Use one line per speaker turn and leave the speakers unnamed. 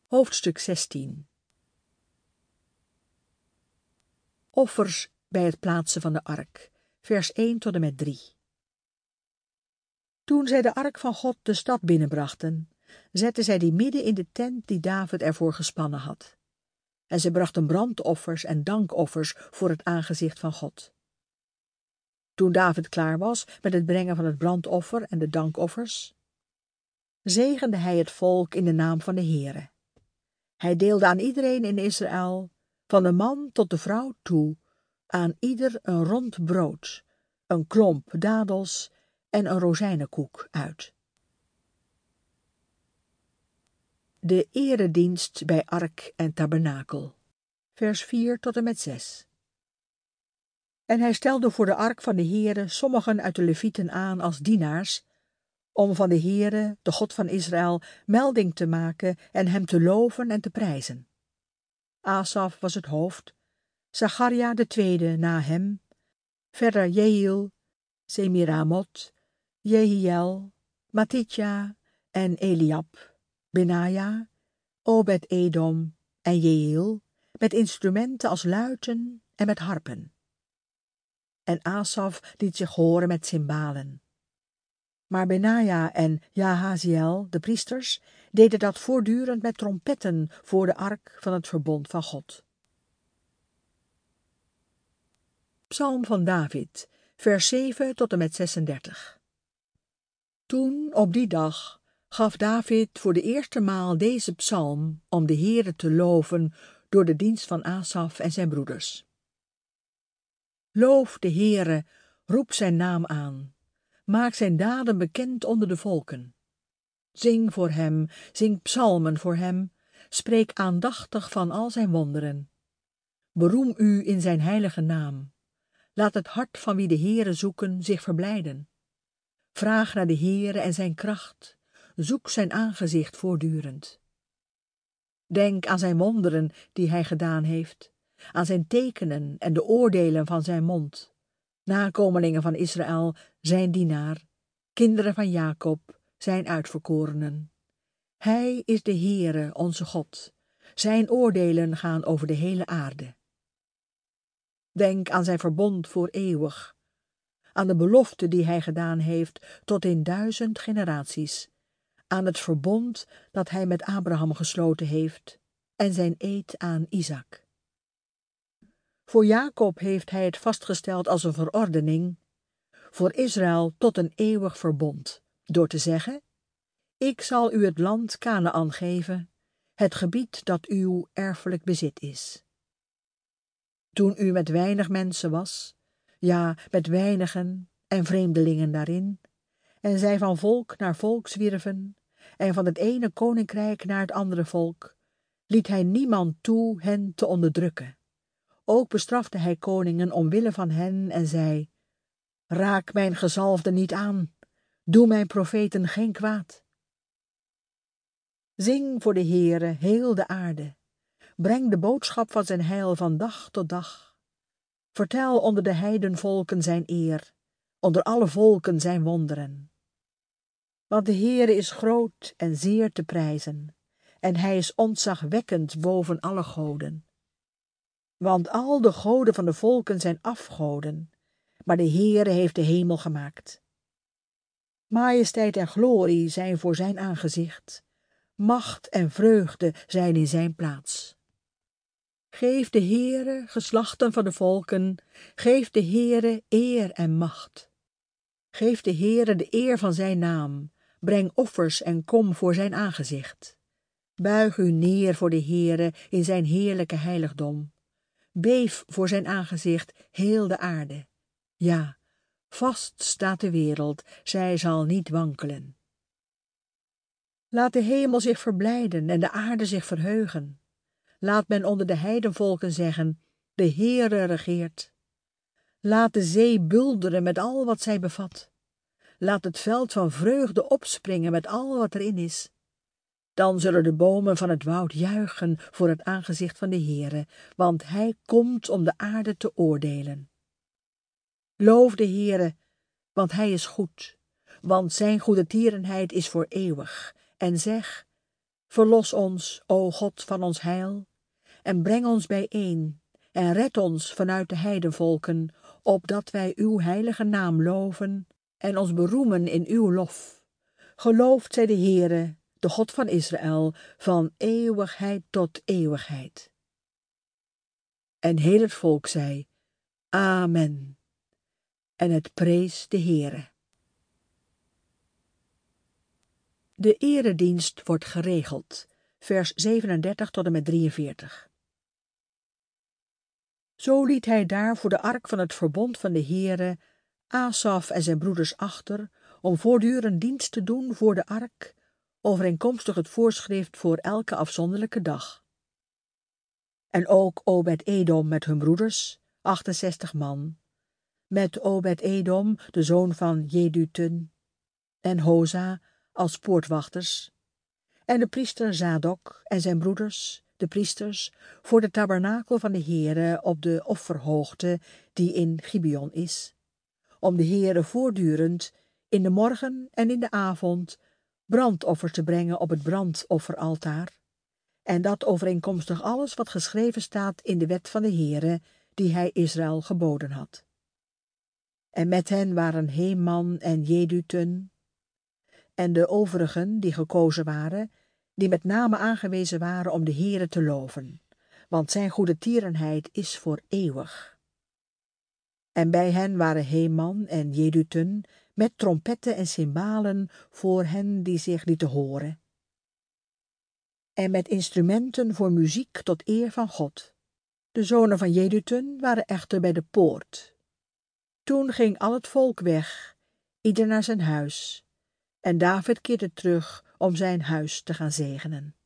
Hoofdstuk 16. Offers bij het plaatsen van de ark, vers 1 tot en met 3. Toen zij de ark van God de stad binnenbrachten, zetten zij die midden in de tent die David ervoor gespannen had. En zij brachten brandoffers en dankoffers voor het aangezicht van God. Toen David klaar was met het brengen van het brandoffer en de dankoffers, zegende hij het volk in de naam van de Heere. Hij deelde aan iedereen in Israël, van de man tot de vrouw toe, aan ieder een rond brood, een klomp dadels en een rozijnenkoek uit. De eredienst bij ark en tabernakel, vers 4 tot en met 6. En hij stelde voor de ark van de Heere sommigen uit de Levieten aan als dienaars, om van de Heere, de God van Israël, melding te maken en hem te loven en te prijzen. Asaf was het hoofd, Zacharia de tweede na hem, verder Jehiel, Semiramot, Jehiel, Matitja en Eliab, Benaja, Obed-Edom en Jehiel, met instrumenten als luiten en met harpen. En Asaf liet zich horen met cymbalen. Maar Benaja en Jahaziel, de priesters, deden dat voortdurend met trompetten voor de ark van het verbond van God. Psalm van David, vers 7 tot en met 36. Toen, op die dag, gaf David voor de eerste maal deze psalm om de Heere te loven door de dienst van Asaf en zijn broeders. Loof de Heere, roep zijn naam aan. Maak zijn daden bekend onder de volken. Zing voor hem, zing psalmen voor hem, spreek aandachtig van al zijn wonderen. Beroem u in zijn heilige naam. Laat het hart van wie de Heere zoeken zich verblijden. Vraag naar de Heere en zijn kracht, zoek zijn aangezicht voortdurend. Denk aan zijn wonderen die hij gedaan heeft, aan zijn tekenen en de oordelen van zijn mond. Nakomelingen van Israël, zijn dienaar, kinderen van Jacob, zijn uitverkorenen. Hij is de Heere, onze God. Zijn oordelen gaan over de hele aarde. Denk aan zijn verbond voor eeuwig, aan de belofte die hij gedaan heeft tot in 1000 generaties, aan het verbond dat hij met Abraham gesloten heeft en zijn eed aan Isaac. Voor Jacob heeft hij het vastgesteld als een verordening, voor Israël tot een eeuwig verbond, door te zeggen: Ik zal u het land Kanaän geven, het gebied dat uw erfelijk bezit is. Toen u met weinig mensen was, ja, met weinigen en vreemdelingen daarin, en zij van volk naar volk zwierven, en van het ene koninkrijk naar het andere volk, liet hij niemand toe hen te onderdrukken. Ook bestrafte hij koningen omwille van hen en zei: Raak mijn gezalfde niet aan, doe mijn profeten geen kwaad. Zing voor de Heere heel de aarde, breng de boodschap van zijn heil van dag tot dag. Vertel onder de heidenvolken zijn eer, onder alle volken zijn wonderen. Want de Heere is groot en zeer te prijzen, en hij is ontzagwekkend boven alle goden. Want al de goden van de volken zijn afgoden, maar de Heere heeft de hemel gemaakt. Majesteit en glorie zijn voor zijn aangezicht, macht en vreugde zijn in zijn plaats. Geef de Heere, geslachten van de volken, geef de Heere eer en macht. Geef de Heere de eer van zijn naam, breng offers en kom voor zijn aangezicht. Buig u neer voor de Heere in zijn heerlijke heiligdom. Beef voor zijn aangezicht heel de aarde. Ja, vast staat de wereld, zij zal niet wankelen. Laat de hemel zich verblijden en de aarde zich verheugen. Laat men onder de heidenvolken zeggen: de Heere regeert. Laat de zee bulderen met al wat zij bevat. Laat het veld van vreugde opspringen met al wat erin is. Dan zullen de bomen van het woud juichen voor het aangezicht van de Heere, want hij komt om de aarde te oordelen. Loof de Heere, want hij is goed, want zijn goedertierenheid is voor eeuwig. En zeg: Verlos ons, o God van ons heil, en breng ons bijeen, en red ons vanuit de heidenvolken, opdat wij uw heilige naam loven en ons beroemen in uw lof. Geloofd zij de Heere, de God van Israël, van eeuwigheid tot eeuwigheid. En heel het volk zei, Amen. En het prees de Heere. De eredienst wordt geregeld, vers 37 tot en met 43. Zo liet hij daar voor de ark van het verbond van de Heere Asaf en zijn broeders achter, om voortdurend dienst te doen voor de ark, overeenkomstig het voorschrift voor elke afzonderlijke dag. En ook Obed-Edom met hun broeders, 68 man, met Obed-Edom, de zoon van Jedutun, en Hosa als poortwachters, en de priester Zadok en zijn broeders, de priesters, voor de tabernakel van de Heere op de offerhoogte die in Gibeon is, om de Heere voortdurend in de morgen en in de avond brandoffers te brengen op het brandofferaltaar, en dat overeenkomstig alles wat geschreven staat in de wet van de Heere, die hij Israël geboden had. En met hen waren Heman en Jedutun, en de overigen die gekozen waren, die met name aangewezen waren om de Heere te loven, want zijn goedertierenheid is voor eeuwig. En bij hen waren Heman en Jedutun met trompetten en cymbalen voor hen die zich lieten horen, en met instrumenten voor muziek tot eer van God. De zonen van Jedutun waren echter bij de poort. Toen ging al het volk weg, ieder naar zijn huis, en David keerde terug om zijn huis te gaan zegenen.